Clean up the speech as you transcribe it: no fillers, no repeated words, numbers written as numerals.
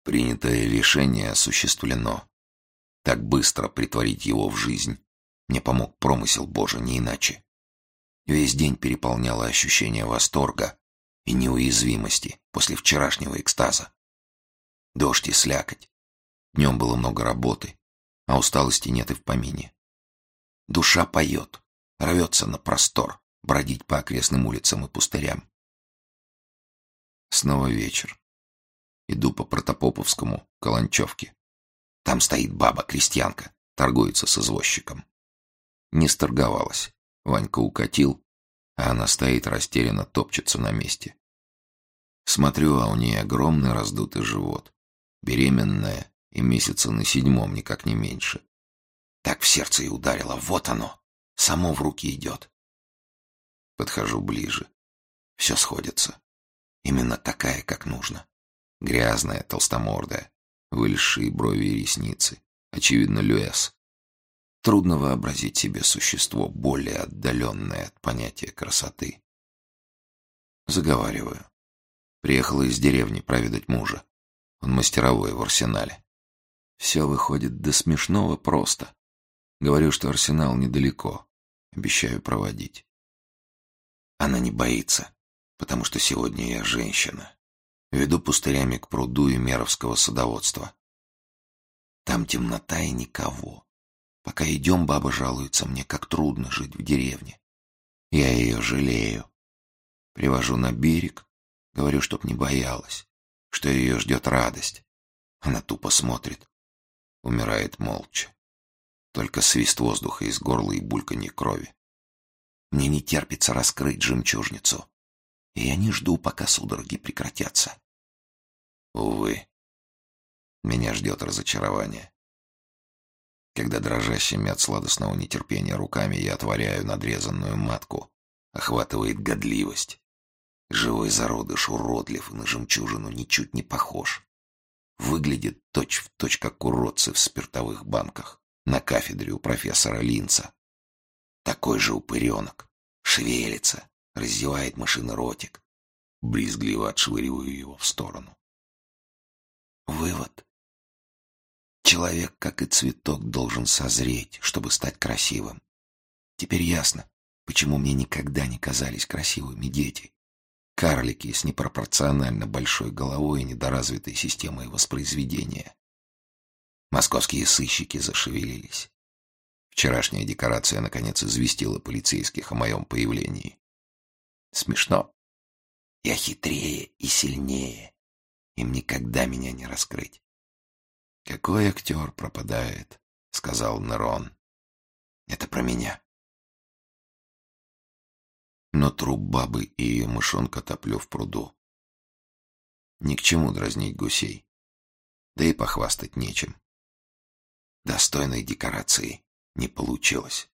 Принятое решение осуществлено. Так быстро притворить его в жизнь мне помог промысел Божий, не иначе. Весь день переполняло ощущение восторга и неуязвимости после вчерашнего экстаза. Дождь и слякоть. Днем было много работы, а усталости нет и в помине. Душа поет, рвется на простор, бродить по окрестным улицам и пустырям. Снова вечер. Иду по Протопоповскому, Каланчевке. Там стоит баба-крестьянка, торгуется с извозчиком. Не сторговалась. Ванька укатил, а она стоит растерянно, топчется на месте. Смотрю, а у нее огромный раздутый живот. Беременная и месяца на 7, никак не меньше. Так в сердце и ударило. Вот оно. Само в руки идет. Подхожу ближе. Все сходится. Именно такая, как нужно. Грязная, толстомордая, вылезшие брови и ресницы. Очевидно, Люэс. Трудно вообразить себе существо, более отдаленное от понятия красоты. Заговариваю. Приехала из деревни проведать мужа. Он мастеровой в арсенале. Все выходит до смешного просто. Говорю, что арсенал недалеко. Обещаю проводить. Она не боится, потому что сегодня я женщина. Веду пустырями к пруду Емеровского садоводства. Там темнота и никого. Пока идем, баба жалуется мне, как трудно жить в деревне. Я ее жалею. Привожу на берег, говорю, чтоб не боялась, что ее ждет радость. Она тупо смотрит, умирает молча. Только свист воздуха из горла и бульканье крови. Мне не терпится раскрыть жемчужницу, и я не жду, пока судороги прекратятся. Увы, меня ждет разочарование. Когда дрожащими от сладостного нетерпения руками я отворяю надрезанную матку, охватывает годливость. Живой зародыш уродлив и на жемчужину ничуть не похож. Выглядит точь-в-точь, как уродцы в спиртовых банках на кафедре у профессора Линца. Такой же упыренок. Шевелится, раздевает мышиный ротик. Брезгливо отшвыриваю его в сторону. Вывод. Человек, как и цветок, должен созреть, чтобы стать красивым. Теперь ясно, почему мне никогда не казались красивыми дети. Карлики с непропорционально большой головой и недоразвитой системой воспроизведения. Московские сыщики зашевелились. Вчерашняя декорация наконец известила полицейских о моем появлении. Смешно. Я хитрее и сильнее. Им никогда меня не раскрыть. «Какой актер пропадает», — сказал Нерон. «Это про меня». Но труп бабы и ее мышонка топлю в пруду. Ни к чему дразнить гусей. Да и похвастать нечем. Достойной декорации не получилось.